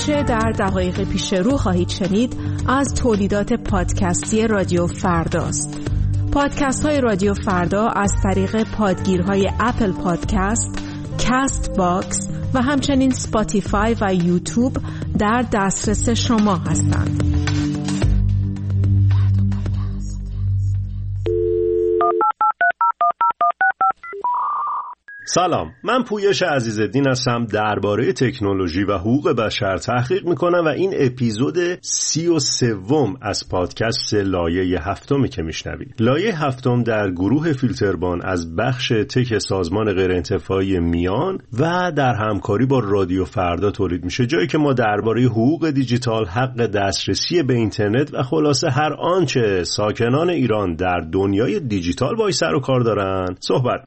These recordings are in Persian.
آنچه در دقایق پیش رو خواهید شنید از تولیدات پادکستی رادیو فرداست. پادکست های رادیو فردا از طریق پادگیرهای اپل پادکست، کست باکس و همچنین سپاتیفای و یوتیوب در دسترس شما هستند. سلام، من پویش عزیزالدین هستم. درباره تکنولوژی و حقوق بشر تحقیق میکنم و این اپیزود 33 از پادکست لایه هفتمی که میشنوید. لایه هفتم در گروه فیلتربان از بخش تک سازمان غیرانتفاعی میان و در همکاری با رادیو فردا تولید میشه، جایی که ما درباره حقوق دیجیتال، حق دسترسی به اینترنت و خلاصه هر آنچه ساکنان ایران در دنیای دیجیتال باهاش سر و کار دارن صحبت.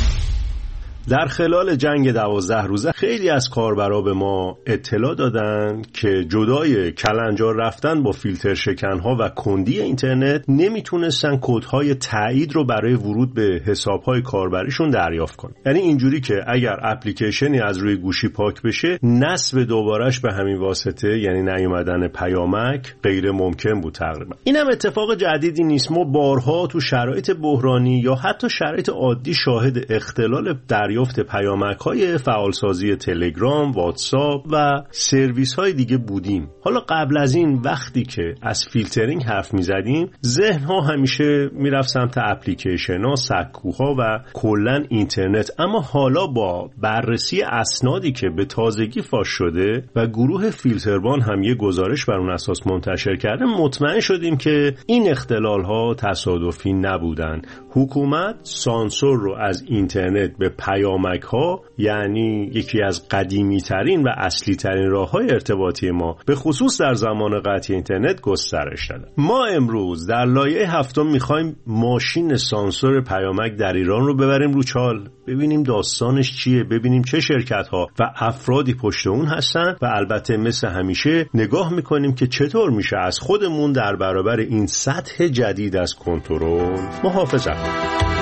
در خلال جنگ 12 روزه خیلی از کاربرا به ما اطلاع دادن که جدای کلنجار رفتن با فیلتر شکنها و کندی اینترنت نمیتونستن کدهای تایید رو برای ورود به حسابهای کاربریشون دریافت کنن. یعنی اینجوری که اگر اپلیکیشنی از روی گوشی پاک بشه، نصب دوبارش به همین واسطه، یعنی نیومدن پیامک، غیر ممکن بود تقریبا. اینم اتفاق جدیدی نیست. ما بارها تو شرایط بحرانی یا حتی شرایط عادی شاهد اختلال دریافت پیامک‌های فعالسازی تلگرام، واتساپ و سرویس‌های دیگه بودیم. حالا قبل از این وقتی که از فیلترینگ حرف می‌زدیم، ذهن‌ها همیشه میرفت سمت اپلیکیشن‌ها، سکوها و کلاً اینترنت. اما حالا با بررسی اسنادی که به تازگی فاش شده و گروه فیلتربان هم یه گزارش بر اون اساس منتشر کرده، مطمئن شدیم که این اختلال‌ها تصادفی نبودن. حکومت سانسور رو از اینترنت به پیامک ها، یعنی یکی از قدیمی ترین و اصلی ترین راه های ارتباطی ما، به خصوص در زمان قطع اینترنت گسترش داده. ما امروز در لایه هفتم میخوایم ماشین سانسور پیامک در ایران رو ببریم رو چال، ببینیم داستانش چیه، ببینیم چه شرکت ها و افرادی پشت اون هستن و البته مثل همیشه نگاه میکنیم که چطور میشه از خودمون در برابر این سطح جدید از کنترل محافظت کنیم.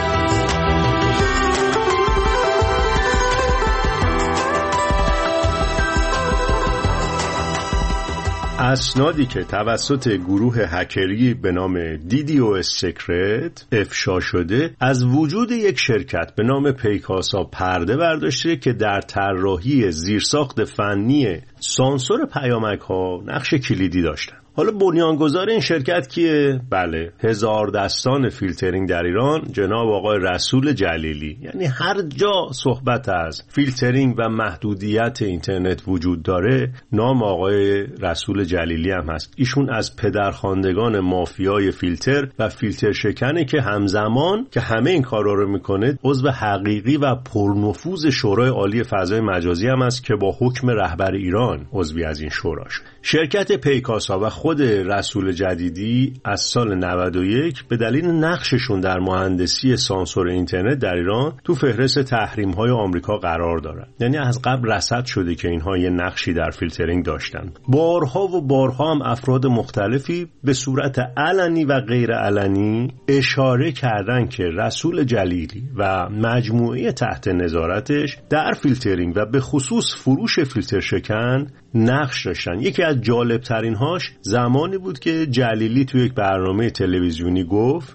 اسنادی که توسط گروه هکری به نام DDoS Secret افشا شده از وجود یک شرکت به نام پیکاسا پرده برداشته که در طراحی زیرساخت فنی سانسور پیامک ها نقش کلیدی داشتن. حالا بنیانگذار این شرکت کیه؟ بله، هزار دستان فیلترینگ در ایران، جناب آقای رسول جلیلی. یعنی هر جا صحبت از فیلترینگ و محدودیت اینترنت وجود داره، نام آقای رسول جلیلی هم هست. ایشون از پدرخواندگان مافیای فیلتر و فیلتر شکنه که همزمان که همه این کارا رو میکنه عضو حقیقی و پرنفوذ شورای عالی فضای مجازی هم است که با حکم رهبر ایران عضوی از این شورا شد. شرکت پیکاسا و خود رسول جدیدی از سال 91 به دلیل نقششون در مهندسی سانسور اینترنت در ایران تو فهرست تحریم‌های آمریکا قرار دارن. یعنی از قبل رصد شده که اینها یه نقشی در فیلترینگ داشتن. بارها و بارها هم افراد مختلفی به صورت علنی و غیر علنی اشاره کردن که رسول جلیلی و مجموعه تحت نظارتش در فیلترینگ و به خصوص فروش فیلتر شکن نقش داشتن. یکی از جالب ترین هاش زمانی بود که جلیلی توی یک برنامه تلویزیونی گفت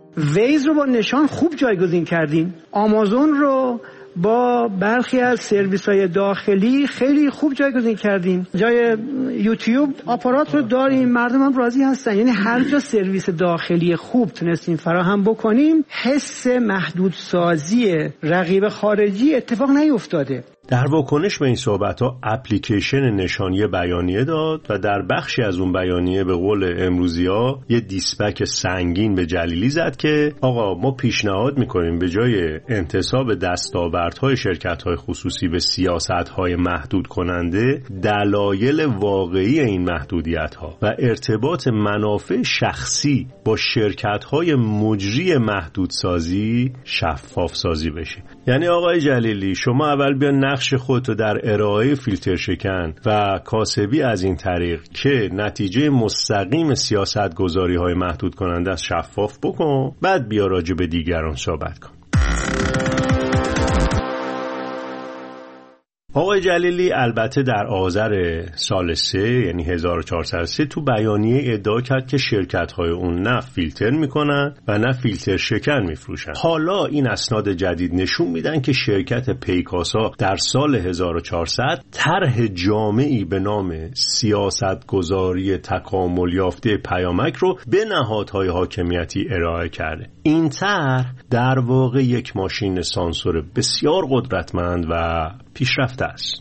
ویز رو با نشان خوب جایگزین کردیم، آمازون رو با برخی از سرویس‌های داخلی خیلی خوب جایگزین کردیم، جای یوتیوب آپارات رو داریم، مردم هم راضی هستن. یعنی هر جا سرویس داخلی خوب تونستیم فراهم بکنیم، حس محدودسازی رقیب خارجی اتفاق نیفتاده. در واکنش به این صحبت‌ها اپلیکیشن نشانی بیانیه داد و در بخشی از اون بیانیه به قول امروزی‌ها یه دیسپک سنگین به جلیلی زد که آقا ما پیشنهاد می‌کنیم به جای انتساب دستاوردهای شرکت‌های خصوصی به سیاست‌های محدود کننده، دلایل واقعی این محدودیت‌ها و ارتباط منافع شخصی با شرکت‌های مجری محدودسازی شفاف سازی بشه. یعنی آقای جلیلی شما اول بیا نقش خودتو در ارائه فیلتر شکن و کاسبی از این طریق که نتیجه مستقیم سیاست گذاری های محدود کننده است شفاف بکن، بعد بیا راجع به دیگران صحبت کن. آقای جلیلی البته در آذر سال 3 یعنی 1403 تو بیانیه ادعا کرد که شرکت‌های اون نه فیلتر میکنن و نه فیلتر شکن میفروشن. حالا این اسناد جدید نشون میدن که شرکت پیکاسا در سال 1400 طرح جامعی به نام سیاستگذاری تکامل یافته پیامک رو به نهادهای حاکمیتی ارائه کرده. این طرح در واقع یک ماشین سانسور بسیار قدرتمند و پیشرفته است.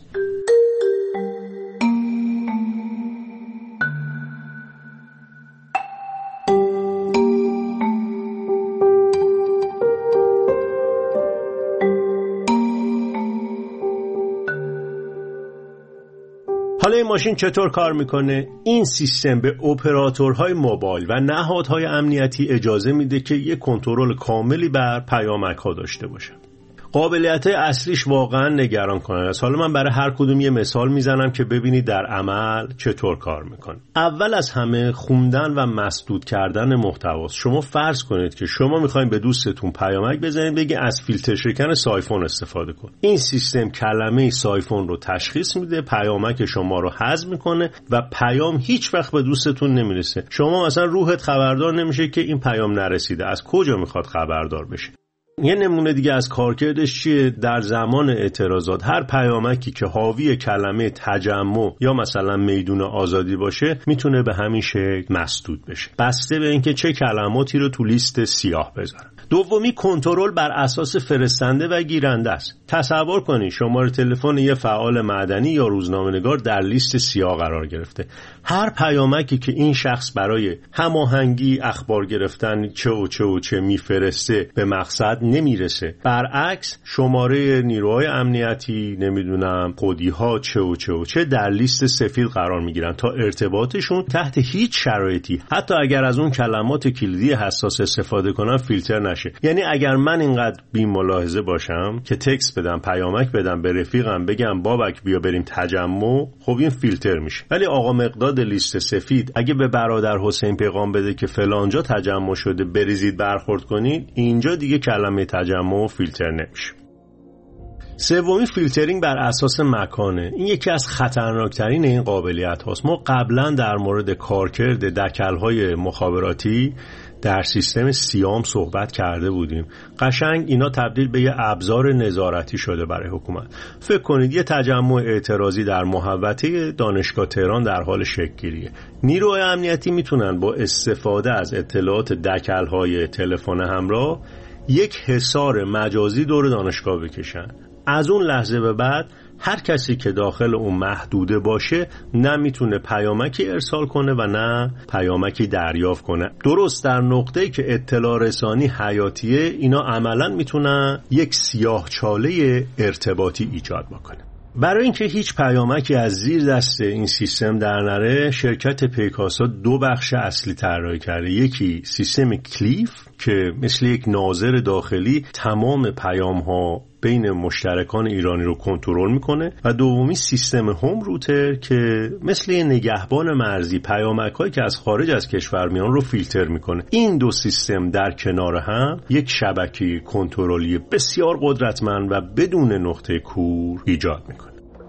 حالا این ماشین چطور کار میکنه؟ این سیستم به اپراتورهای موبایل و نهادهای امنیتی اجازه میده که یک کنترل کاملی بر پیامک ها داشته باشه. قابلیت اصلیش واقعا نگران کننده است. حالا من برای هر کدوم یه مثال میزنم که ببینید در عمل چطور کار میکنه. اول از همه خوندن و مسدود کردن محتواست. شما فرض کنید که شما میخواین به دوستتون پیامک بزنید، بگید از فیلتر شکن سایفون استفاده کن. این سیستم کلمه سایفون رو تشخیص میده، پیامک شما رو حذف میکنه و پیام هیچ وقت به دوستتون نمیرسه. شما مثلا روحت خبردار نمیشه که این پیام نرسیده. از کجا میخواد خبردار بشه؟ یه نمونه دیگه از کارکردش چیه؟ در زمان اعتراضات هر پیامکی که حاوی کلمه تجمع یا مثلا میدون آزادی باشه میتونه به همین شکل مسدود بشه، بسته به اینکه چه کلماتی رو تو لیست سیاه بذارن. دومی کنترل بر اساس فرستنده و گیرنده است. تصور کنید شماره تلفن یه فعال مدنی یا روزنامه‌نگار در لیست سیاه قرار گرفته. هر پیامکی که این شخص برای هماهنگی اخبار گرفتن چه میفرسته به مقصد نمیرسه. برعکس شماره نیروهای امنیتی خودی‌ها چه در لیست سفید قرار میگیرن تا ارتباطشون تحت هیچ شرایطی، حتی اگر از اون کلمات کلیدی حساس استفاده کنن، فیلتر نشه. یعنی اگر من اینقدر بی ملاحظه باشم که تکست بدم، پیامک بدم به رفیقم، بگم بابک بیا بریم تجمع، خب این فیلتر میشه. ولی آقا مقداد لیست سفید اگه به برادر حسین پیغام بده که فلانجا تجمع شده بریزید برخورد کنید، اینجا دیگه کلمه تجمع فیلتر نمیشه. سومی فیلترینگ بر اساس مکانه. این یکی از خطرناکترین این قابلیت هاست. ما قبلا در مورد کارکرد دکل‌های مخابراتی در سیستم سیام صحبت کرده بودیم. قشنگ اینا تبدیل به یه ابزار نظارتی شده برای حکومت. فکر کنید یه تجمع اعتراضی در محوطه دانشگاه تهران در حال شکل‌گیریه. نیروهای امنیتی میتونن با استفاده از اطلاعات دکل‌های تلفن همراه یک حصار مجازی دور دانشگاه بکشن. از اون لحظه به بعد هر کسی که داخل اون محدوده باشه نه میتونه پیامکی ارسال کنه و نه پیامکی دریافت کنه. درست در نقطه‌ای که اطلاع رسانی حیاتیه، اینا عملاً میتونن یک سیاهچاله ارتباطی ایجاد بکنه. برای اینکه هیچ پیامکی از زیر دست این سیستم در نره، شرکت پیکاسا دو بخش اصلی طراحی کرده. یکی سیستم کلیف که مثل یک ناظر داخلی تمام پیام‌ها بین مشترکان ایرانی رو کنترل میکنه و دومی سیستم هوم روتر که مثل یه نگهبان مرزی پیامک‌هایی که از خارج از کشور میان رو فیلتر میکنه. این دو سیستم در کنار هم یک شبکه کنترلی بسیار قدرتمند و بدون نقطه کور ایجاد میکنه.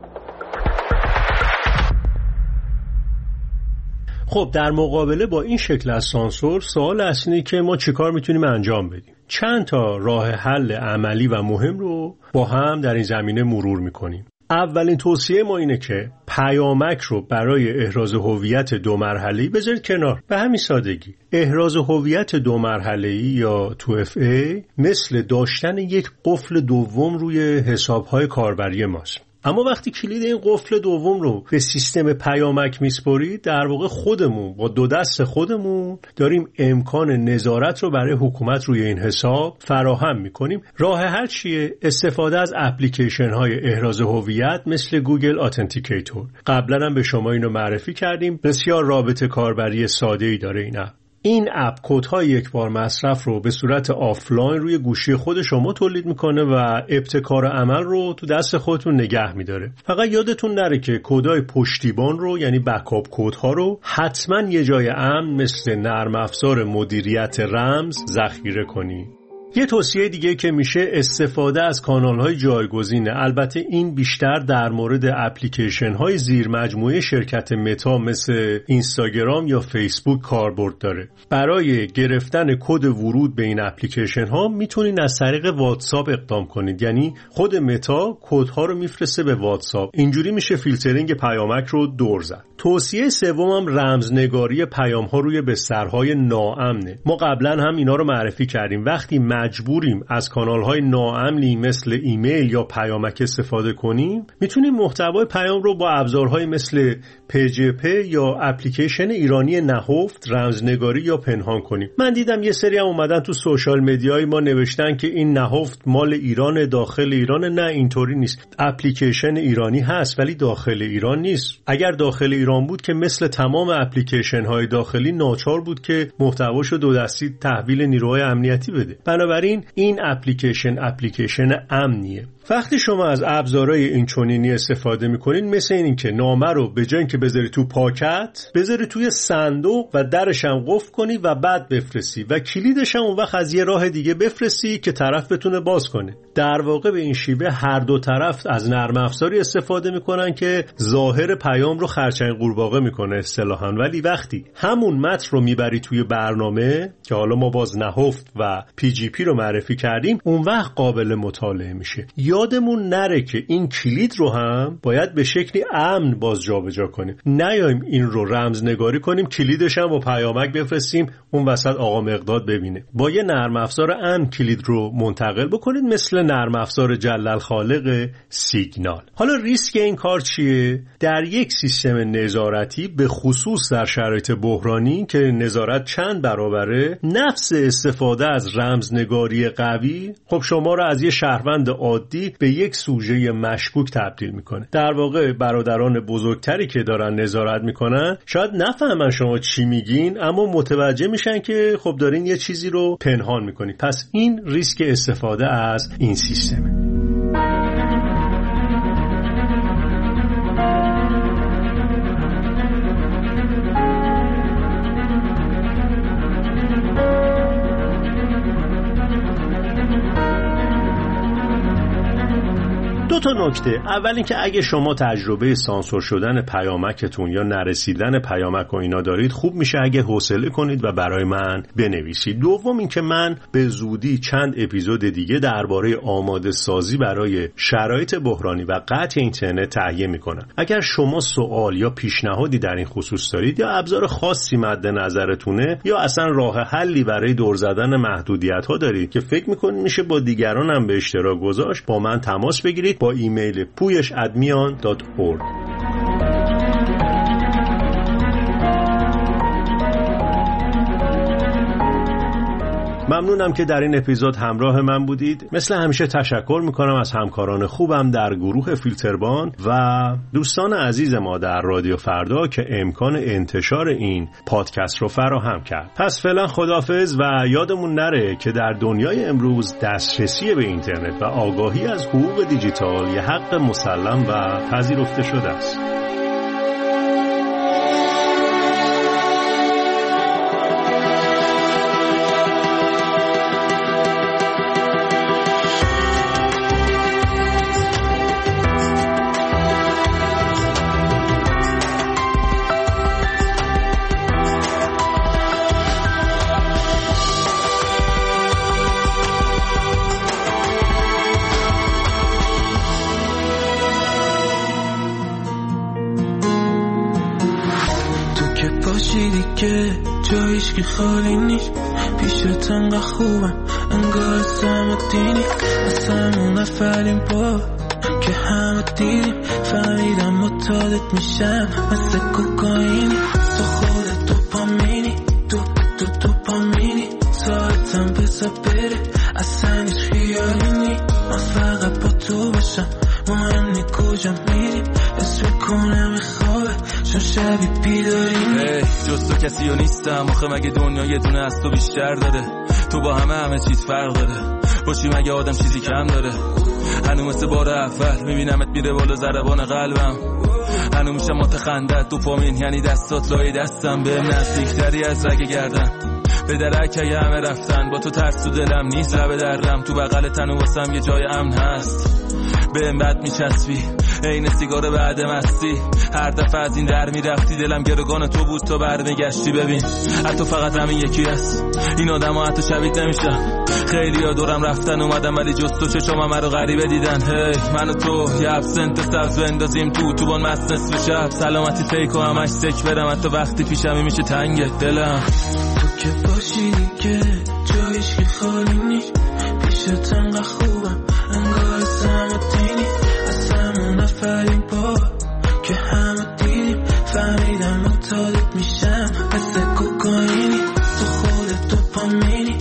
خب در مقابله با این شکل از سانسور، سوال اصلی که ما چیکار میتونیم انجام بدیم؟ چند تا راه حل عملی و مهم رو با هم در این زمینه مرور میکنیم. اولین توصیه ما اینه که پیامک رو برای احراز هویت دو مرحله‌ای بذارید کنار. به همین سادگی. احراز هویت دو مرحله‌ای یا 2FA مثل داشتن یک قفل دوم روی حساب‌های کاربری ماست. اما وقتی کلید این قفل دوم رو به سیستم پیامک میسپارید، در واقع خودمون با دو دست خودمون داریم امکان نظارت رو برای حکومت روی این حساب فراهم میکنیم. راه حل چیه؟ استفاده از اپلیکیشن های احراز هویت مثل گوگل اتنتیکیتور. قبلا هم به شما اینو معرفی کردیم. بسیار رابطه کاربری ساده‌ای داره این اپ. این اپ کدهای یک بار مصرف رو به صورت آفلاین روی گوشی خود شما تولید میکنه و ابتکار عمل رو تو دست خودتون نگه میداره. فقط یادتون نره که کدهای پشتیبان رو، یعنی بکاپ کدها رو حتما یه جای امن مثل نرم افزار مدیریت رمز ذخیره کنی. یه توصیه دیگه که میشه استفاده از کانال‌های جایگزینه. البته این بیشتر در مورد اپلیکیشن‌های زیر مجموعه شرکت متا مثل اینستاگرام یا فیسبوک کاربرد داره. برای گرفتن کد ورود به این اپلیکیشن‌ها میتونید از طریق واتساپ اقدام کنید. یعنی خود متا کدها رو میفرسته به واتساپ. اینجوری میشه فیلترینگ پیامک رو دور زد. توصیه سومم رمزنگاری پیام‌ها روی بسترهای ناامنه. ما قبلا هم اینا رو معرفی کردیم. وقتی مجبوریم از کانال‌های ناامنی مثل ایمیل یا پیامک استفاده کنیم، میتونیم محتوای پیام رو با ابزارهای مثل PGP یا اپلیکیشن ایرانی نهفت رمزنگاری یا پنهان کنیم. من دیدم یه سری هم اومدن تو سوشال مدیای ما نوشتن که این نهفت مال ایران، داخل ایران. نه، اینطوری نیست. اپلیکیشن ایرانی هست ولی داخل ایران نیست. اگر داخل ایران بود که مثل تمام اپلیکیشن های داخلی ناچار بود که محتواشو دو دستی تحویل نیروهای امنیتی بده. بنابراین این اپلیکیشن امنیه. وقتی شما از ابزارهای اینچنینی استفاده میکنید، مثل این که نامه رو به جای اینکه بذاری تو پاکت، بذاری توی صندوق و درش هم قفل کنی و بعد بفرستی و کلیدش هم اون وقت از یه راه دیگه بفرستی که طرف بتونه باز کنه. در واقع به این شیوه هر دو طرف از نرم افزاری استفاده میکنن که ظاهر پیام رو خرچنگ قورباغه میکنه اصطلاحاً، ولی وقتی همون متن رو میبری توی برنامه که حالا ما باز نهفت و PGP رو معرفی کردیم، اون وقت قابل مطالعه میشه. یادمون نره که این کلید رو هم باید به شکلی امن باز جابجا کنیم. نیایم این رو رمزنگاری کنیم، کلیدش هم با پیامک بفرستیم اون وسط آقا مقداد ببینه. با یه نرم افزار امن کلید رو منتقل بکنید، مثل نرم افزار جلل خالق سیگنال. حالا ریسک این کار چیه؟ در یک سیستم نظارتی، به خصوص در شرایط بحرانی که نظارت چند برابره، نفس استفاده از رمزنگاری قوی خب شما رو از یه شهروند عادی به یک سوژه مشکوک تبدیل میکنه. در واقع برادران بزرگتری که دارن نظارت میکنن شاید نفهمن شما چی میگین، اما متوجه میشن که خب دارین یه چیزی رو پنهان میکنید. پس این ریسک استفاده از این سیستمه. دو تا نکته. اول اینکه اگه شما تجربه سانسور شدن پیامکتون یا نرسیدن پیامک و اینا دارید، خوب میشه اگه حوصله کنید و برای من بنویسید. دوم اینکه من به زودی چند اپیزود دیگه درباره آماده سازی برای شرایط بحرانی و قطع اینترنت تهیه میکنم. اگر شما سوال یا پیشنهادی در این خصوص دارید یا ابزار خاصی مد نظرتونه یا اصلا راه حلی برای دور زدن محدودیت ها دارید که فکر میکنید میشه با دیگران هم به اشتراک گذاشت، با من تماس بگیرید با ایمیل puyesh@mian.org. ممنونم که در این اپیزود همراه من بودید. مثل همیشه تشکر میکنم از همکاران خوبم در گروه فیلتربان و دوستان عزیز ما در رادیو فردا که امکان انتشار این پادکست رو فراهم کرد. پس فعلا خداحافظ و یادمون نره که در دنیای امروز دسترسی به اینترنت و آگاهی از حقوق دیجیتال یه حق مسلم و پذیرفته شده است. که جایش که خالی نیست، پیشت انقدر خوبم انگار سمت دینی، از همون اولین بار که همه دیدیم فهمیدم متعادت میشم مثل کوکائینی، تو خودت دوپامینی، دوپامینی ساعتم بزا بره اصلا هیچ خیالی نی، من فقط با تو باشم مهم نی کجا میریم، اسم کنم خوابه چون شبی بیداریم. جز تو کسی ها نیستم آخه، مگه دنیا یه دونه از تو بیشتر داره، تو با همه چیز فرق داره، باشی مگه آدم چیزی کم داره، هنو مثل بار اول میبینمت میره بالا ضربان قلبم، هنو میشم متخندت دوپامین یعنی دستات لای دستم، به نزدیکتری از رگ گردن، به درک اگه همه رفتن با تو ترس تو دلم نیست، لب درم تو بغل تنو واسم یه جای امن هست. بهم بد میچسبی عین سیگار بعد مستی، هر دفعه از این در میرفتی دلم گروگان تو بود تو برمیگشتی. ببین حتی فقط همین یکی هست، این آدم ها حتی شبیه نمیشن. خیلی ها دورم رفتن اومدم ولی جز تو چشام رو غریبه دیدن. هی من و تو یه ابسنت سبز بندازیم تو بان مست نصف شب، سلامتی فیک و همش سک برم حتی وقتی پیشمی میشه تنگ دلم. تو که باشی دیگه جایش که خالی نیست، پیشت انقدر خوبم انگار سمتینی، از همون نفرین با که همه دیدیم فهمیدم مطالب میشم مثل کوکائینی، تو خودت دوپامینی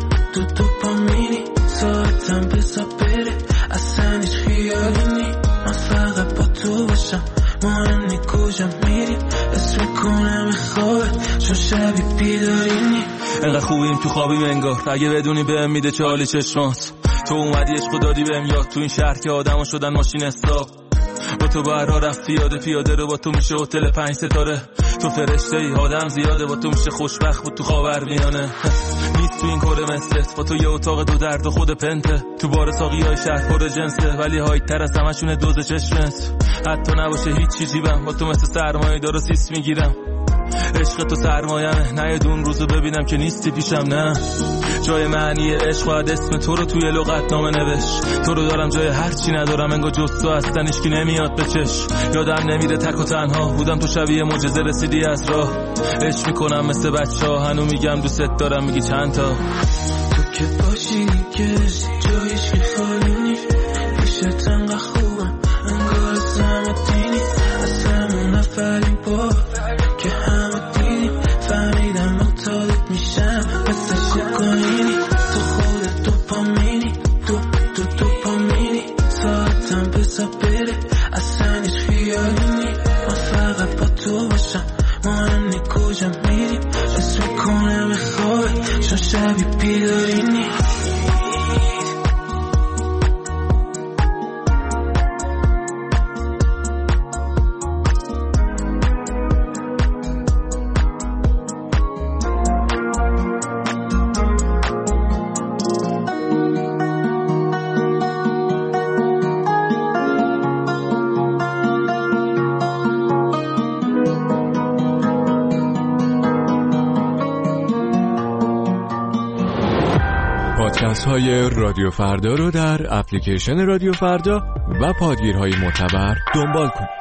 دوپامینی، ساعتم بزا بره اصلا هیچ خیالی نی، من فقط با تو باشم مهم نی کجا میری، اسم میکنم خوابت چون شبی بیدارینی. انقدر خوبیم تو خوابیم انگار، اگه بدونی بهم میده چالی چشمات. تو اومدی عشق دادی بهم یاد، تو این شهر که آدمو شدن ماشین حساب. با تو برا رفت پیاده رو با تو میشه هتل 5 ستاره. تو فرشته ای آدم زیاده، با تو میشه خوشبخت بود تو خاورمیانه. نیست تو این کره مثلت، با تو یه اتاق دو درد و خود پنته. تو بار ساقی های شهر پر جنسه ولی هایت تر از همشونه دوز چشمت. حتی نباشه هیچ چیزی بم با تو مثل سرمایه دار و سیس میگیرم. عشق تو سرمایمه نه یه دون روزو ببینم که نیستی پیشم، نه جای معنی عشق باید اسم تو رو توی لغتنامه نوشت. تو رو دارم جای هر چی ندارم انگار جز تو هستن هیچکی نمیاد به چش. یادم نمیره تک و تنها بودم تو شبیه معجزه رسیدی از راه. عشق میکنم مثل بچه‌ها هنو میگم دوست دارم میگی چند تا. تو که باشی دیگه جایش که خالی نیست، پیشت انقدر خوبم انگار سمتینی، از همون نفرین با که همه دیدیم فهمیدم مطالب میشم مثل کوکائینی، تو خودت دوپامینی دوپامینی، ساعتم بزا بره اصلا هیچ خیالی نی، من فقط با تو باشم مهم نی کجا میری، اسم میکنم خوابت چون شبی بیدارینی. پادکست های رادیو فردا رو در اپلیکیشن رادیو فردا و پادگیرهای معتبر دنبال کنید.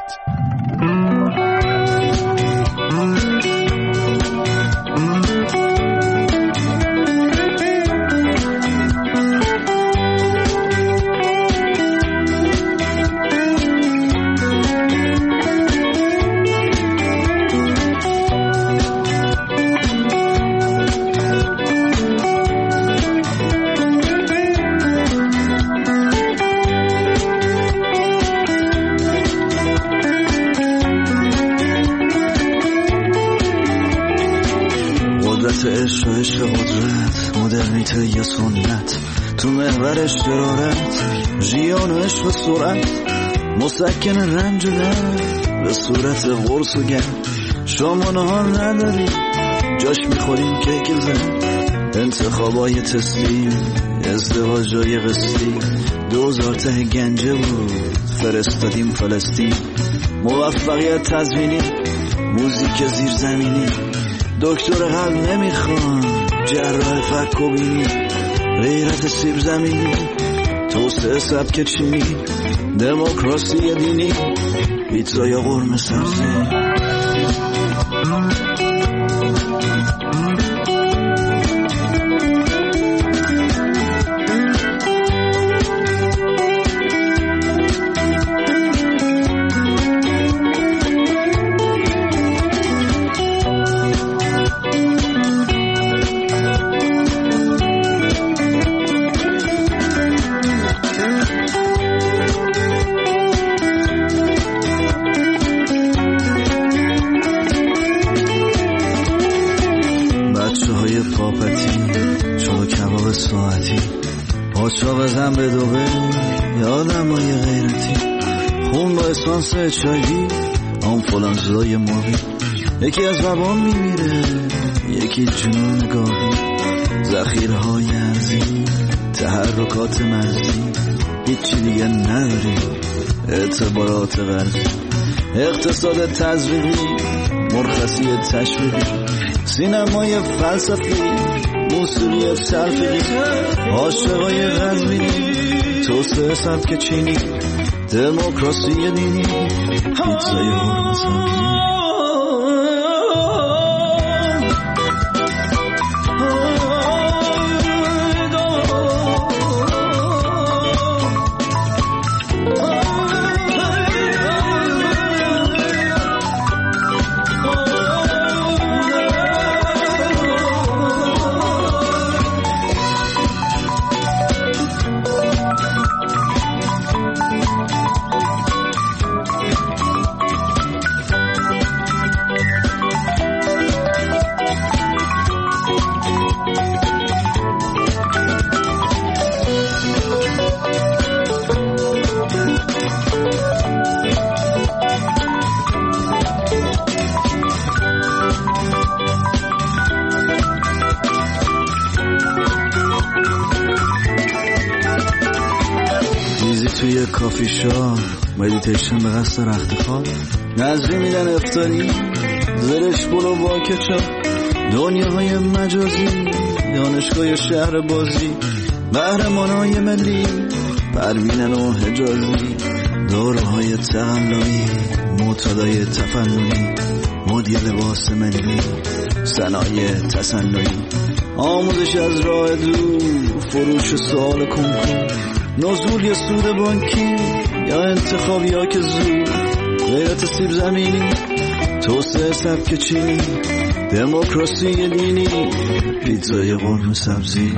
عشق قدرت، مدرنیته یا سنت، تو محور اشترارت، ژیان و عشق و سرعت، مسکن رنج و درد به صورت قرص و گرد. شما نهار نداری جاش میخوریم کیک زن، انتخابای تستی، ازدواجای قسطی، 2000 ته گنجه بود فرستادیم فلسطین. موفقیت تضمینی، موزیک زیرزمینی، دکتر قلب نمیخوان، جراح فک و بینی، غیرت سیب زمینی، توسعه سبک چینی، دموکراسی دینی، پیتزا یا قرمه سبزی. پاچا بزن به دوبه یادم های غیرتی، خون با اسانس چایدی آنفولانزای موری، یکی از زبان میمیره، یکی جنون نگاهی، ذخیرهای ارزی، تحرکات مرزی، هیچی دیگه نداری، اعتبارات غربی، اقتصاد تزریقی، مرخصی تشویقی، سینمای فلسفی، موسیقی تلفیقی، عاشقای غزبینی، توسعه سبک چینی، دموکراسی دینی، پیتزای هرمز سبزی. توی کافی شاپ، مدیتیشن به قصد رخت خواب، نظری میدن افطاری، زرش بلو با کچاپ، دنیاهای مجازی، دانشگاه شهر بازی، قهرمانای ملی، پروینن و حجازی، دورهای تقلبی، معتادای تفننی، مدیر لباس ملی، صنایع تصنعی، آموزش از راه دور، فروش سوال کنکور، نزول یا سود بانکی یا انتخابی ها که زود، غیرت سیب زمینی، توسعه سبک چینی، دموکراسی دینی، پیتزای قرمه سبزی.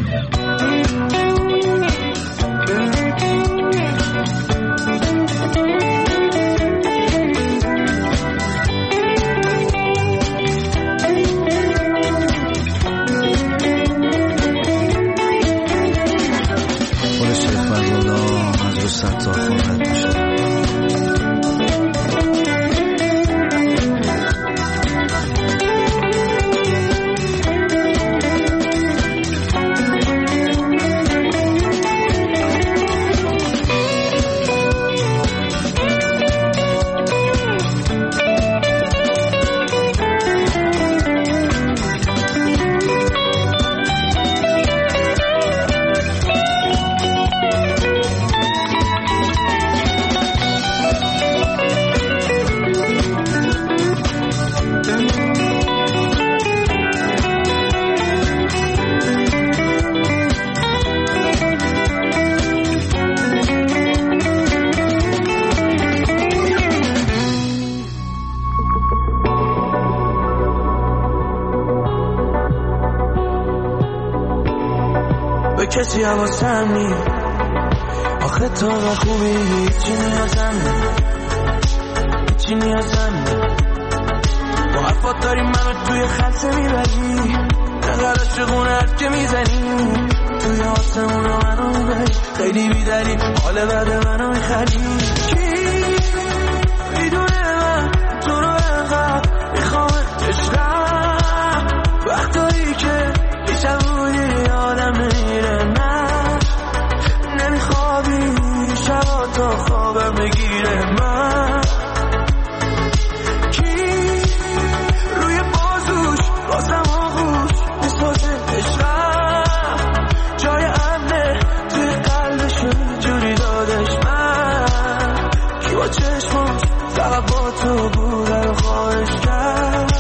کسی حواسم نی آخه تا خوبی هیچی نیازم نی هیچی نیازم نی با حرفات داری منو توی خلصه میبری نقل عشقونه که میزنی توی آسمون رو منو میبری خیلی بیداری حال بعد منو میخری کی میدونه من تو رو انقدر میخوام عشقم وقتایی که بیشم بودی آدم میره من نمیخوابی شبا تا خوابم بگیره من کی روی بازوش بازم آغوش بسازه عشقم جای امنه توی قلبشون جوری دادش من کی با چشماش فقط با تو بوده رو خواهش کرد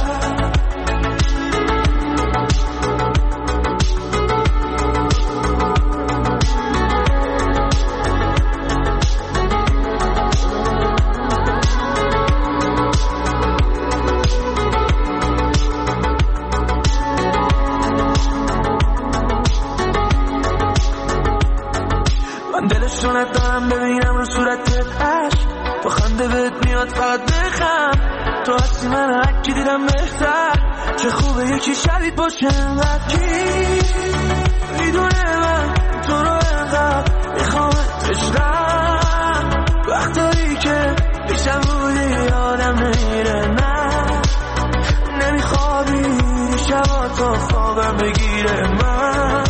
دارم ببینم رو صورتت عشق با خنده بهت میاد فقط بخم تو هستی من هرکی دیدم بهتر چه خوبه یکی شبیت باشه انقدر کی میدونه من تو رو انقدر میخوام عشقم وقتایی که پیشم بودی آدم نمیره نه گردم بگیره من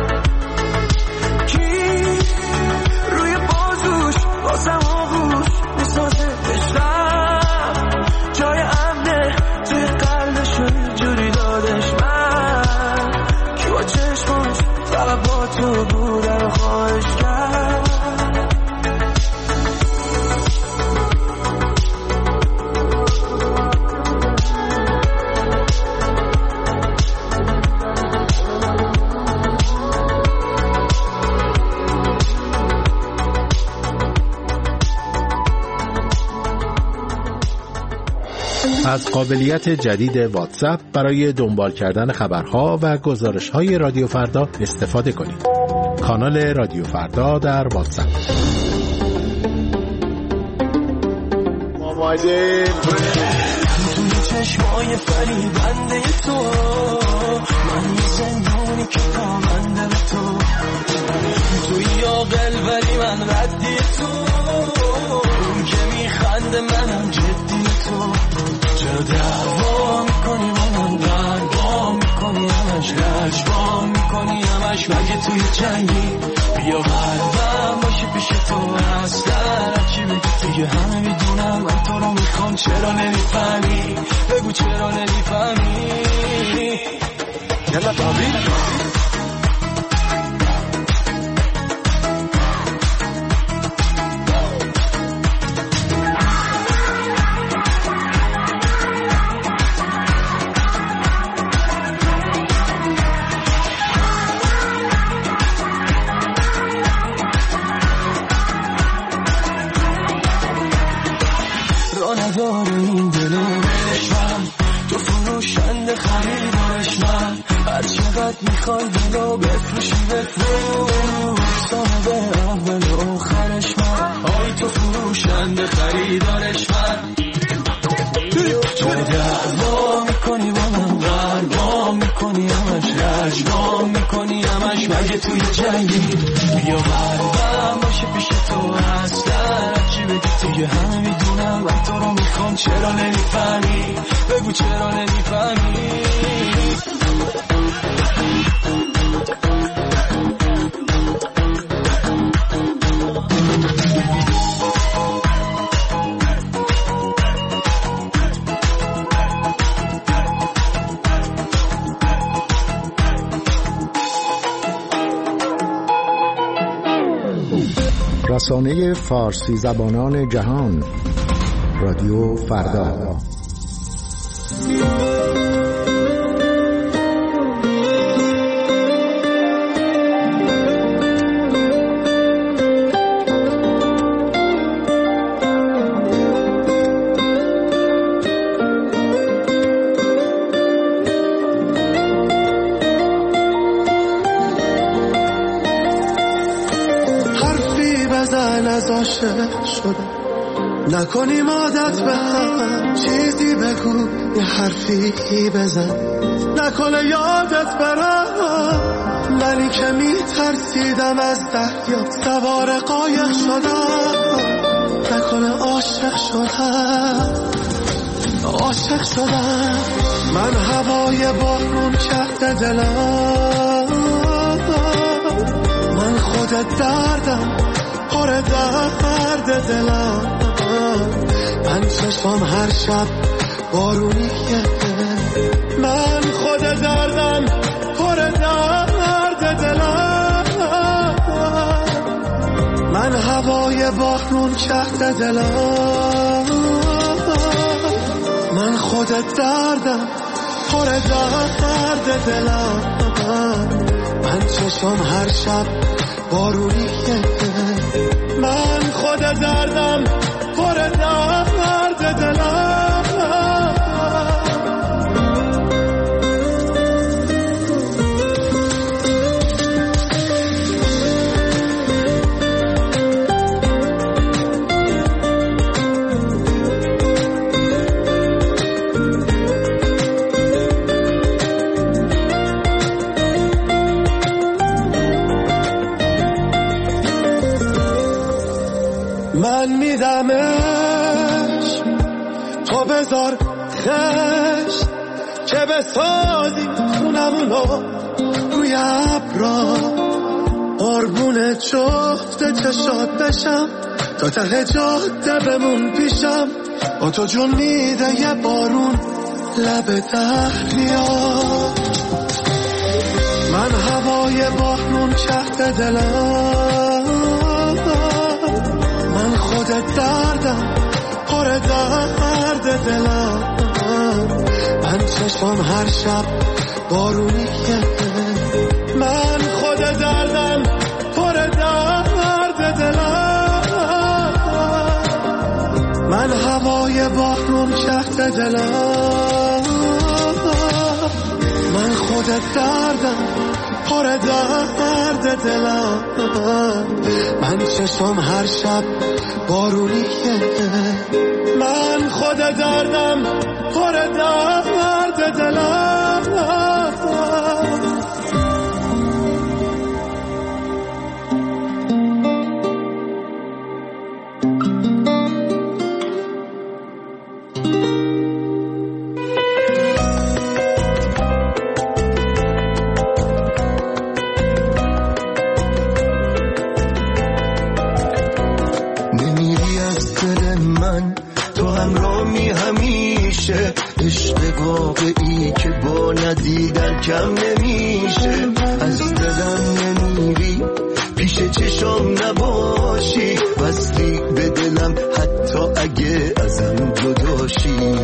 کی روی بازوش واسم آغوش میسازه عشقم جای امنه توی قلبش اینجوری دادش من کی با چشماش فقط با تو بودن خواهش کرد از قابلیت جدید واتساپ برای دنبال کردن خبرها و گزارش‌های رادیو فردا استفاده کنید. کانال رادیو فردا در واتساپ. توی چشمای فریبنده تو من یه زندانی که پامنده به تو توی عاقل ولی من ردی تو اون که میخنده منم جدی تو چرا دعوا میکنی منم دربا میکنی همش رجبا میکنی همش مگه توی جنگی بیا قلبم باشه پیش تو اصلا چی بگی دیگه همه میدونم من تو رو میخوام چرا نمیفهمی بگو چرا نمیفهمی یلا بابی نداره این دل من تو فروشنده خریدارش من هر چقدر میخوای دلو بفروشی بفروش صاحب اول و آخرش من آی تو فروشنده خریدارش من تو دعوا میکنی با من قربا میکنی همش رجبا میکنی همش مگه توی جنگی بیا قلبم باشه پیش تو اصلا چی بگی دیگه همه میدونم من تو رو میخوام چرا نمیفهمی بگو چرا نمیفهمی رسانه فارسی زبانان جهان رادیو فردا. از عاشق شده نکنیم عادت به هم چیزی بگو یه حرفی بزن نکنه یادت برم منی که میترسیدم از دریا سوار قایق شدم نکنه عاشق شدم من هوای بارون کرده دلم من خودت دردم پر درد دلم من چشمم هر شب بارونیه من خود دردم پر درد دلم من هوای بارون کرده دلم من خود دردم پر درد دلم من چشمم هر شب بارونیه من خود دردم پر درد دلم من میدمش تو بذار خش که بسازی خونمونو لای ابرا قربون جفت چشات بشم تا ته جاده بمون پیشم با تو جون میده یه بارون لب دریا من هوای بارون چهت دلم من خود دردم پر درد دلم من چشمم هر شب بارونیه من خود دردم پر درد دلم من هوای بارون چهت دلم من خود دردم پر درد دلم من چشمم هر شب بارونیه من خود دردم پر درد دلم واقعی که با ندیدن کم نمیشه از دلم نمیری پیش چشام نباشی وصلی به دلم حتی اگه ازم جداشی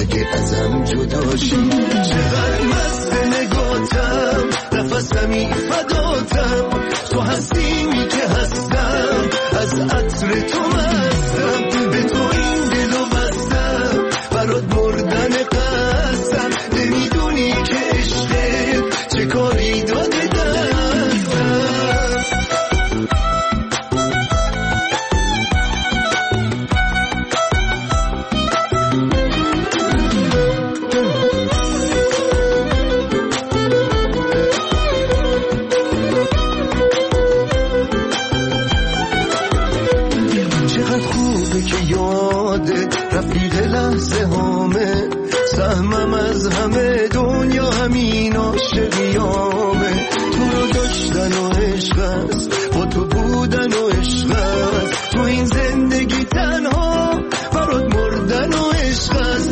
چقدر مست نگاتم نفسمی فداتم تو هستیمی که هستم از عطر تو مستم به تو این دلو بستم برات مردن قسم نمیدونی که عشقت چه کاری داده دستم چقدر خوبه که یادت رفیق لحظه هامه سهمم از همه دنیا همین عاشقیامه تو رو داشتن و عشق است با تو بودن و عشق است تو این زندگی تنها برات مردن و عشق است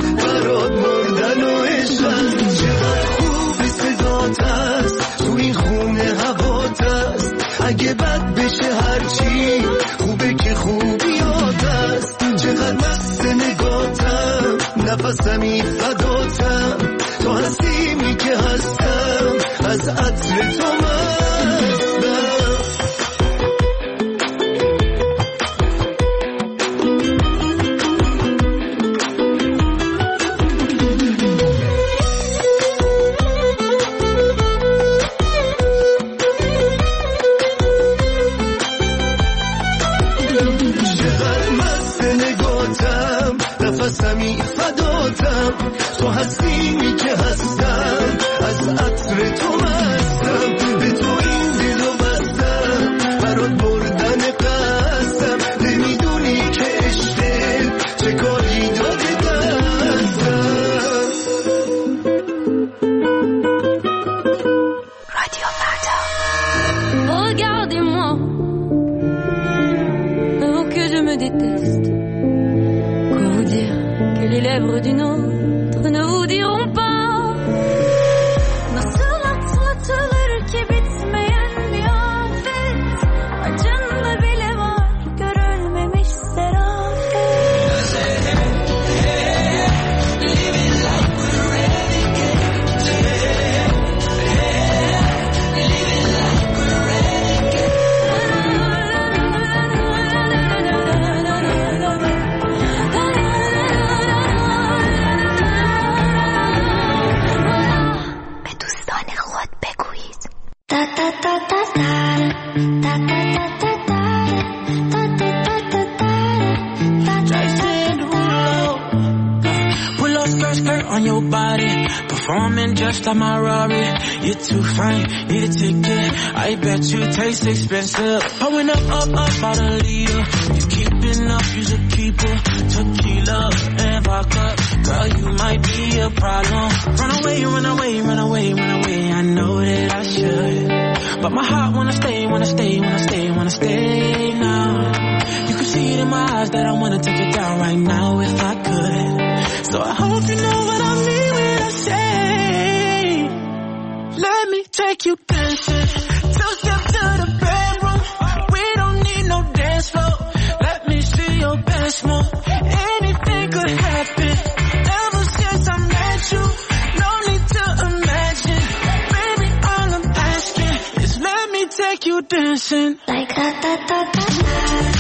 چقدر خوبی صدات است تو این خونه هوات است اگه بد بشه هرچی خوبه که خوبیات است چقدر مست نگاتم نفسمی فداتم تو هستیمی که هستم از عطر تو مستم چقدر مست نگاتم نفسمی فداتم تو هستیمی که هستم از عطر تو مستم به تو این دلو بستم برات بردن قسم نمیدونی که عشقت چه کاری داده دستم رادیو فردا Regardez-moi oh que je me déteste quoi vous dire que les lèvres d'une autre ne vous diront pas nasıl atlatılır ki bitmeyen bir afet acında bile var görülmemiş serafet living like we're renegades living like we're renegades به دوستان خود بگویید Pull up skirt on your body, performing just like my Rari. You're too fine, need a ticket. I bet you taste expensive. Pouring up out a leader. You keeping up, you should keep it. Tequila and vodka. Girl, you might be a problem. Run away, run away, run away, run away. I know that I should, but my heart wanna stay, wanna stay, wanna stay, wanna stay now. You can see it in my eyes that I wanna take it down right now if I could. So I hope you know what I mean when I say, let me take you dancing. Two-step to the bedroom. We don't need no dance floor. Let me see your best move. Anything could happen. Ever since I met you, no need to imagine. Baby, all I'm asking is let me take you dancing. Like da da da da da.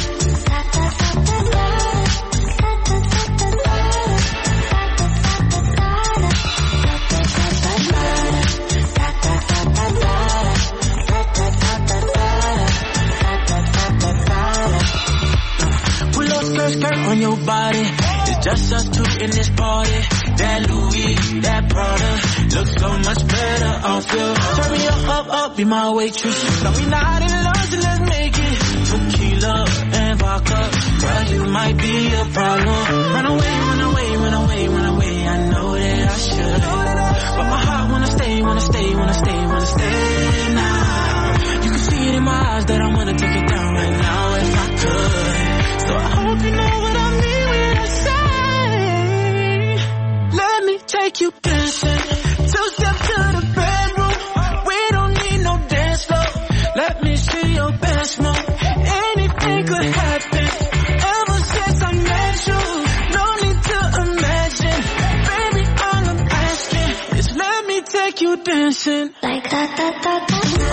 Skirt on your body, it's just us two in this party. That Louis, that Prada, looks so much better off you. Turn me up, be my waitress. No, we not in love, so let's make it tequila and vodka. Girl, you might be a problem. Run away, run away, run away, run away. I know that I should, but my heart wanna stay, wanna stay, wanna stay, wanna stay now. You can see it in my eyes that I wanna take it down right now if I could. So I hope you know what I mean when I say, let me take you dancing. Two-step to the bedroom. We don't need no dance floor. Let me see your best move. Anything could happen. Ever since I met you, no need to imagine. Baby, all I'm asking is let me take you dancing. Like da da da da da.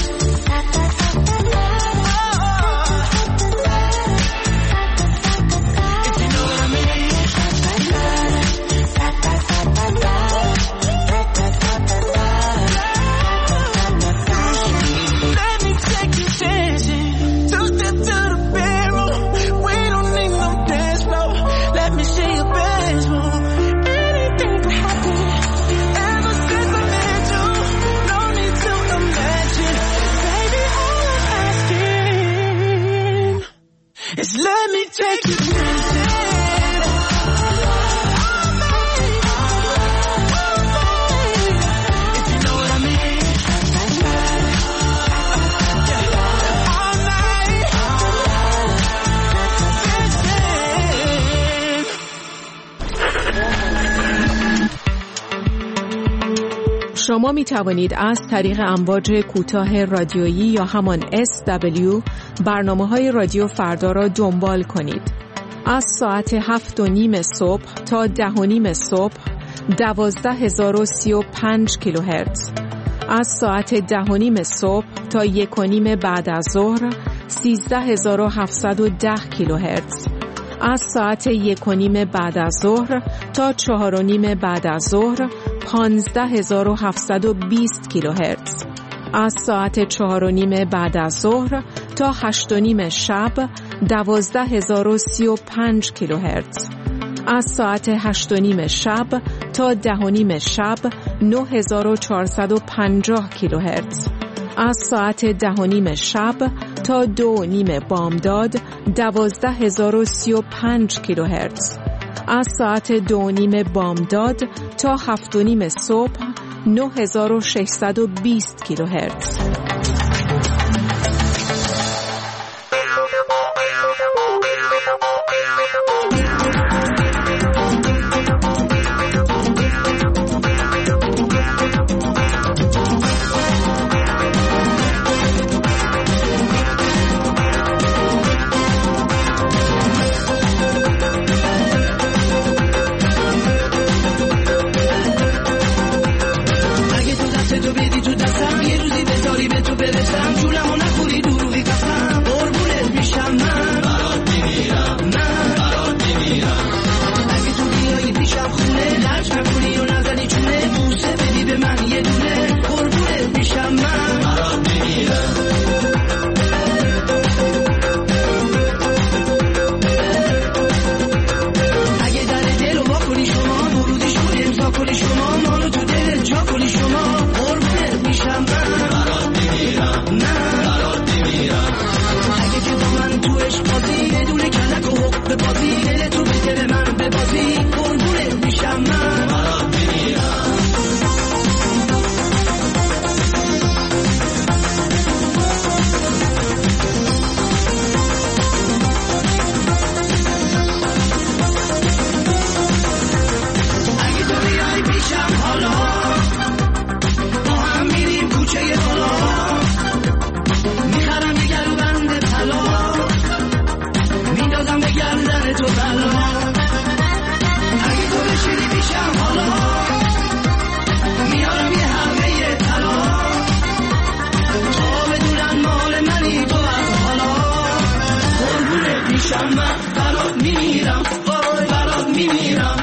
Let me take you dancing. If you know what I mean. All night. شما می توانید از طریق امواج کوتاه رادیویی یا همان SW برنامه‌های رادیو فردا را دنبال کنید. از ساعت 7:30 صبح تا 10:30 صبح 12035 کیلوهرتز. از ساعت 10:30 صبح تا 1:30 بعد از ظهر 13710 کیلوهرتز. از ساعت 1:30 بعد از ظهر تا 4:30 بعد از ظهر 15720 کیلوهرتز. از ساعت 4:30 بعد از ظهر تا 8:30 شب 12035 کیلوهرتز. از ساعت 8:30 شب تا 10:30 شب 9450 کیلوهرتز. از ساعت 10:30 شب تا 2:30 بامداد 12035 کیلوهرتز. از ساعت 2:30 بامداد تا 7:30 صبح 9620 کیلوهرتز. تو بدی تو دستم یه روزی بذاری به میشم من برات میمیرم وای برات میمیرم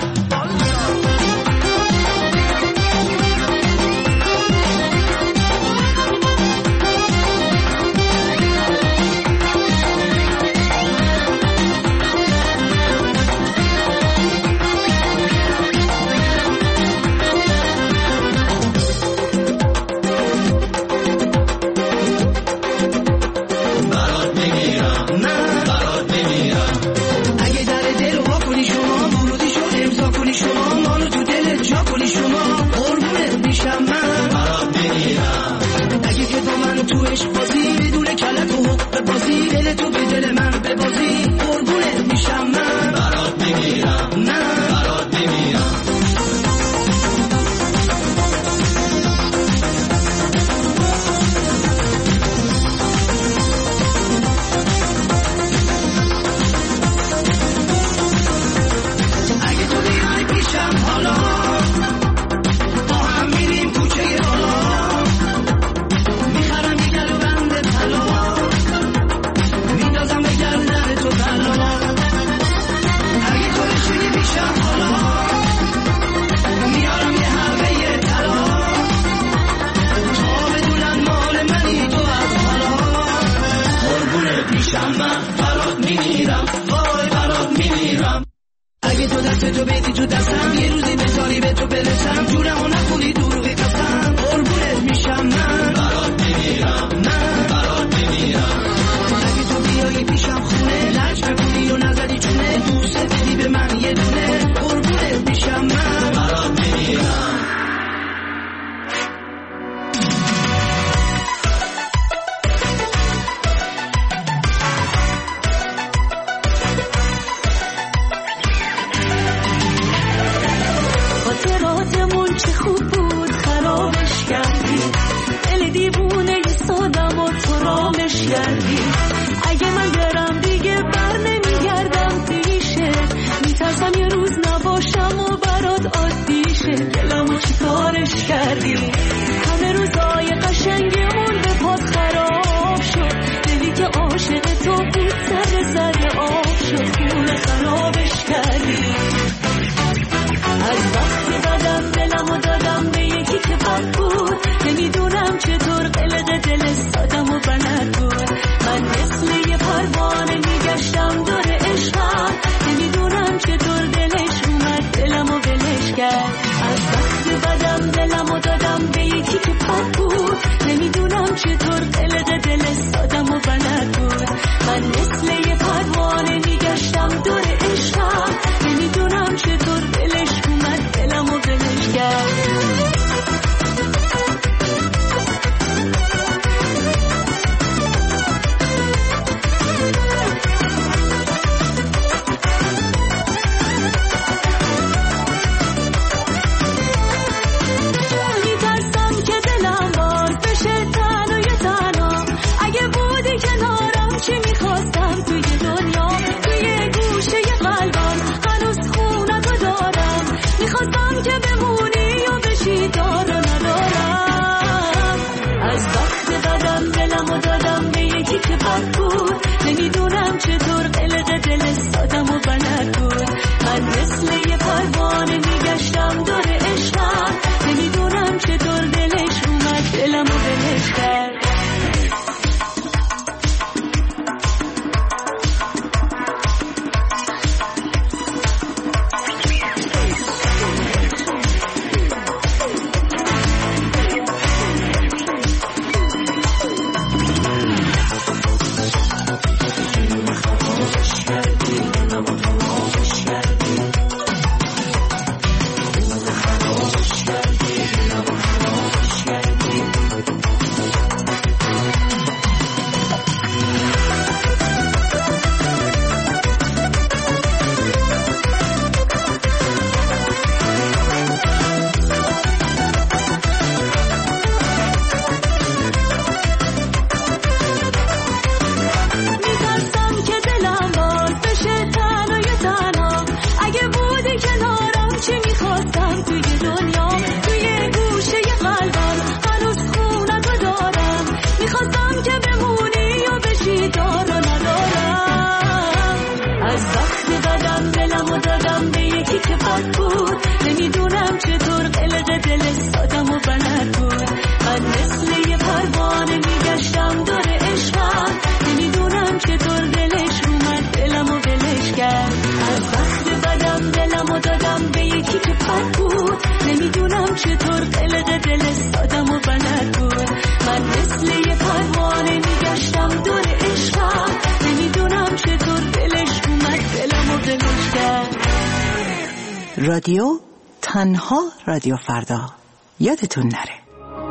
رادیو تنها رادیو فردا یادتون نره.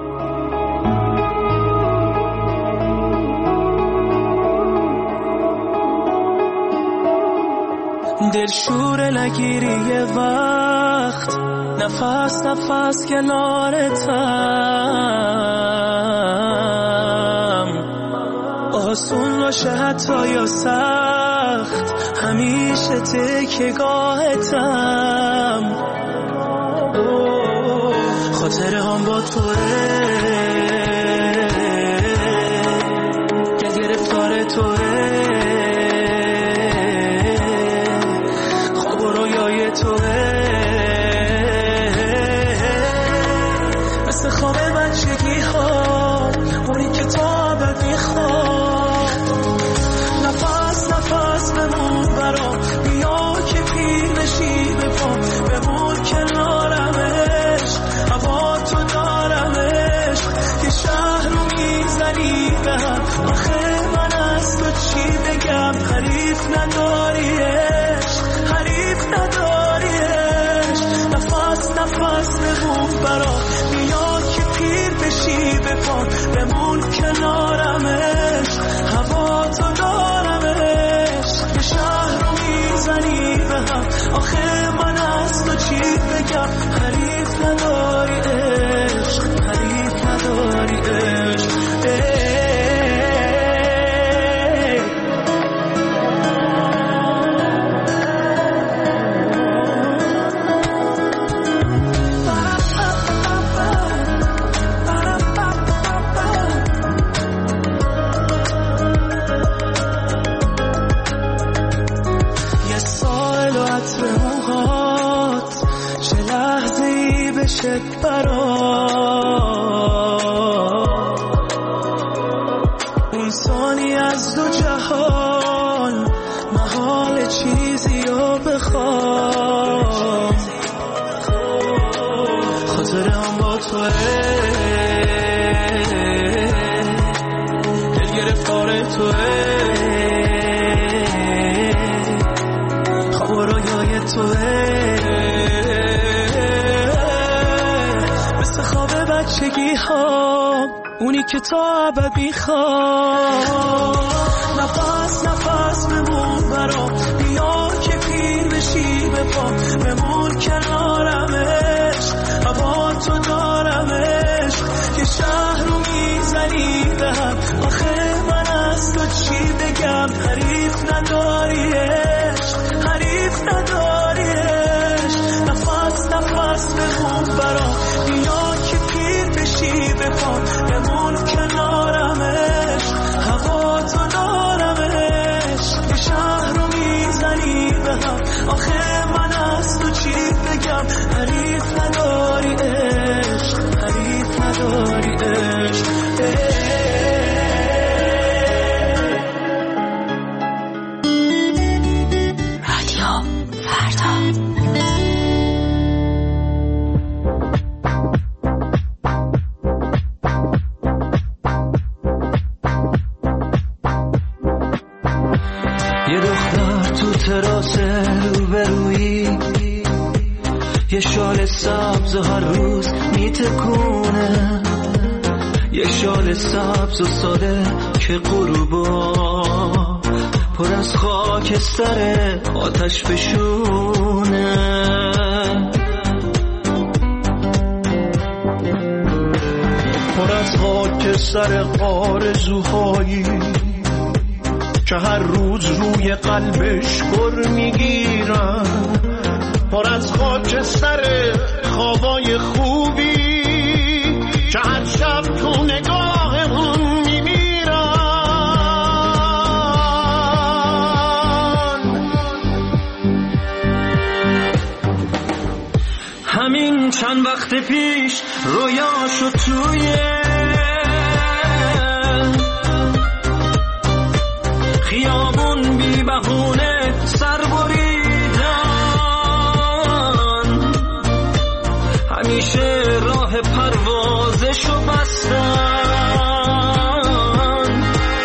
دلشور نگیری یه وقت، نفس نفس کنارتم، آسون باشه حتی یا سخت، همیشه تکیه‌گاهتم، خاطره هم با توه، دل گرفتار توه، خواب و رویای توه، مثل خواب بچگی ها، اونی که تا ابد میخواد، نفس نفس بمون برام، بیا که پیر بشی به پام، بمون کنارمش، هوا تو دارمش، که شهر رو میزنی به هم، آخه من از تو چی بگم، حریف نداریش، حریف نداریش، نفس نفس بمون برام، بیا که پیر بشی به پام، بمون کنارمش، هوا تو دارمش، که شهر رو میزنی به هم، آخه من از تو چی بگم، حریف نداری عشق، حریف نداری عشق. یه سال و عطر موهات، چه لحظه‌ای بشه برات، اون ثانی از دو جهان، محال چیزی رو بخوام، خاطره هم با توه، دل گرفتار توه، خواب و رویای توه، مثل خواب بچگی ها، اونی که تا ابد میخواد، نفس نفس بمون برام، بیا که پیر بشی به پام، بمون کنارمش، هوا تو دارمش، که شهر رو میزنی به هم، آخه من از تو چی بگم، حریف نداریش، حریف نداریش، نفس نفس بمون برام، بیا که پیر بشی به پام، بمون کنارمش، هوا تو دارمش، که شهر رو میزنی به هم، آخه من از تو چی بگم، حریف نداری عشق، حریف نداری عشق. رادیو فردا. یه دختر تو تراس روبرویی، یه شال سبز و هر روز میتکونه، یه شال سبز و ساده که غروبا پر از خاکستر آتش فشونه، پر از خاکستر آرزوهایی که هر روز روی قلبش گر میگیرن، پر از خاکستر خوابای خوبی که هر شب تو نگاه اون میمیرن. همین چند وقت پیش رویاشو توی خیابون بی بهونه سر بریدن، همیشه راه پروازشو بستن،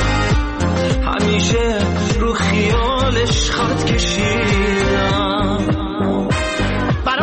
همیشه رو خیالش خط کشیدن،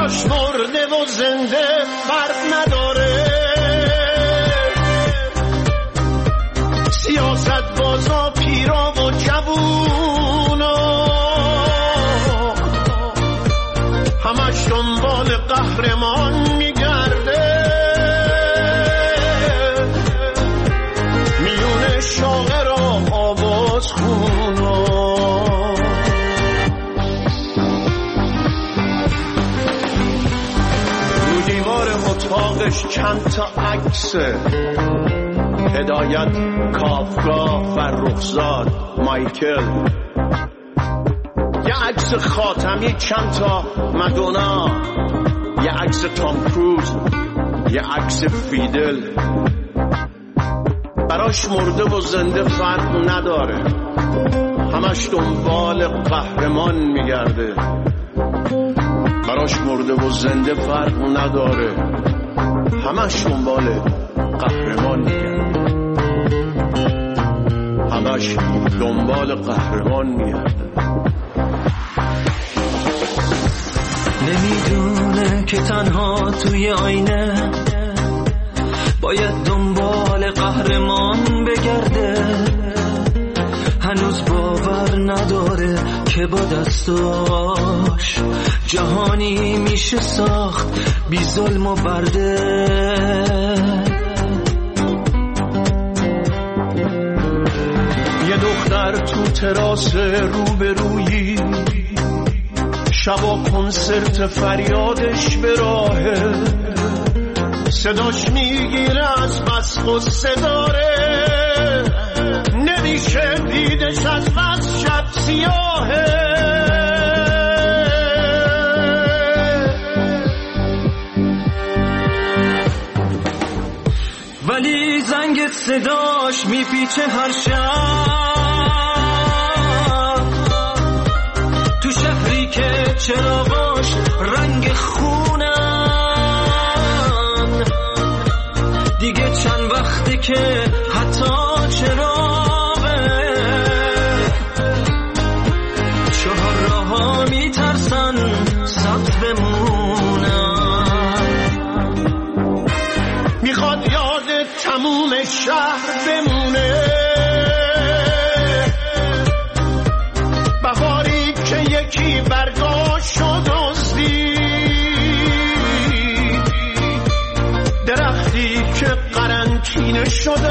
بالش چند تا عکسه، هدایت کافکا، فرخزاد، مایکل، یه عکس خاتمی، چند تا مدونا، یه عکس تام کروز، یه عکس فیدل. براش مرده و زنده فرق نداره، همش دنبال قهرمان میگرده. براش مرده و زنده فرق نداره، همش دنبال قهرمان میگرده، همش دنبال قهرمان میگرده. نمیدونه که تنها توی آینه باید دنبال قهرمان بگرده. هنوز باور نداره که با دستاش جهانی میشه ساخت بی ظلم و برده. یه دختر تو تراس روبرویی، شبا کنسرت فریادش به راهه، صداش میگیره از بس غصه داره، نمیشه دیدش از بس شب سیاهه. ولی زنگ صداش میپیچه هر شب تو شهری که چراغاش رنگ خونن. دیگه چند وقته که حتی چراغه چهار راه‌ها میترسن سبز بمونن. میخواد یاد تموم شهر بمونه، بهاری که یکی برگاشت و دزدید، درختی که قرنطینه شد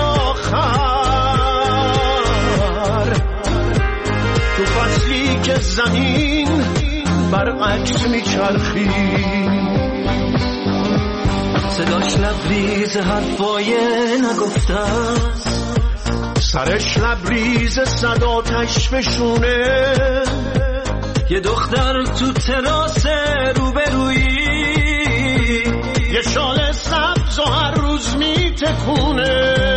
آخر، تو فصلی که زمین برعکس میچرخید. صداش لبریز حرفای نگفته است، سرش لبریز صداتش بشونه. یه دختر تو تراس روبرویی، یه شال سبز و هر روز میتکونه.